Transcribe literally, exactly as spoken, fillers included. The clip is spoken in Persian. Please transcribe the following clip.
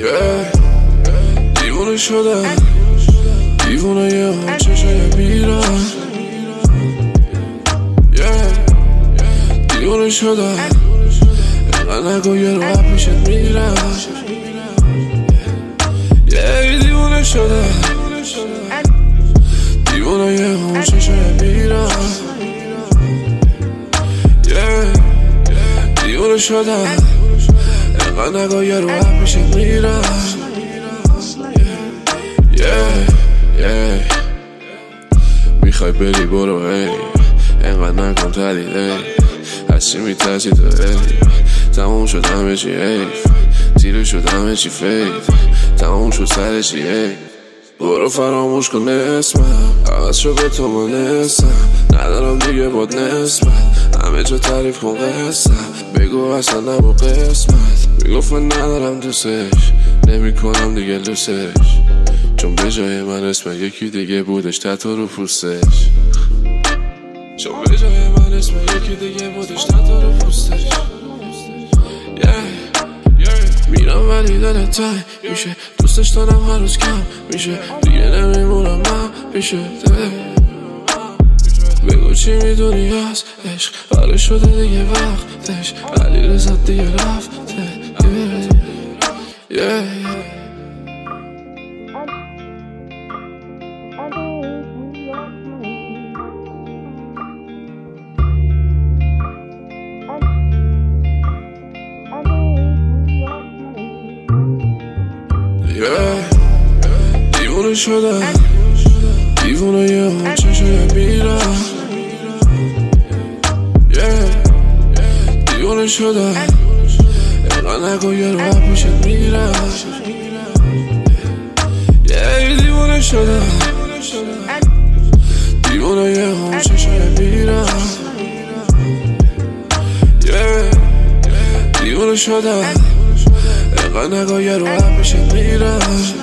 yeah. دیوونه شدم دیوونه یه هم چشای بیرم yeah. دیوونه شدم اینقدر نگو یه رو پیشت میرم yeah. دیوونه شدم دیوونه یه هم چشای بیرم yeah. دیوونه شدم اینقدر نگو یه رو پیشت میرم yeah. yeah. میخوای بری برو هی اینقدر نکن تلیده هستی میترسی تو هی تموم شد همه چی حیف تیره شد همه چی فید تموم شد سر چی هی برو فراموش کن اسمم عوض شد به تو من اسم ندارم دیگه باد نسبت همه جا تعریف کن قسم بگو اصلا نبا قسمت میگفت من ندارم دوستش نمی کنم دیگه دوستش چون به جای من اسم یکی دیگه بودش تتو رو پوستش چون به جای من اسم یکی دیگه بودش تتو رو پوستش yeah. yeah. میرم ولی دلت تای میشه دوستش دارم هر روز کم میشه دیگه نمیمونم من پیشه بگو چی میدونی از عشق حاله شده دیگه وقتش علی رزد دیگه رفته yeah. yeah. yeah. دیوونه شدم دیوونه یه هم چشای بیرم yeah. دیوونه شدم اینقدر نگو یه رو پیشت میرم yeah. دیوونه شدم دیوونه یه هم چشای بیرم yeah. دیوونه شدم اینقدر نگو یه رو پیشت میرم